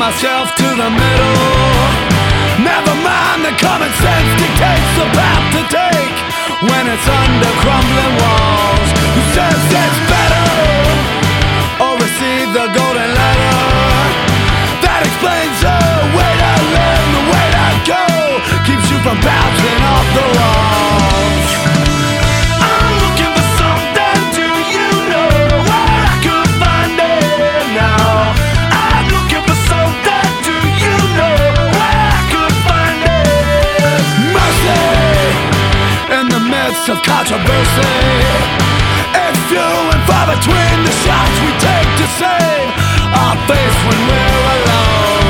myself to the middle. Never mind the common sense dictates the path to take when it's under crumbling walls. Who says it's better or receive the golden letter that explains the way to live, the way to go, keeps you from bouncing off the walls. I'm looking for something, do you know where I could find it now? I'm looking for something, do you know where I could find it? Mercy in the midst of controversy. It's few and far between the shots we take to save our face when we're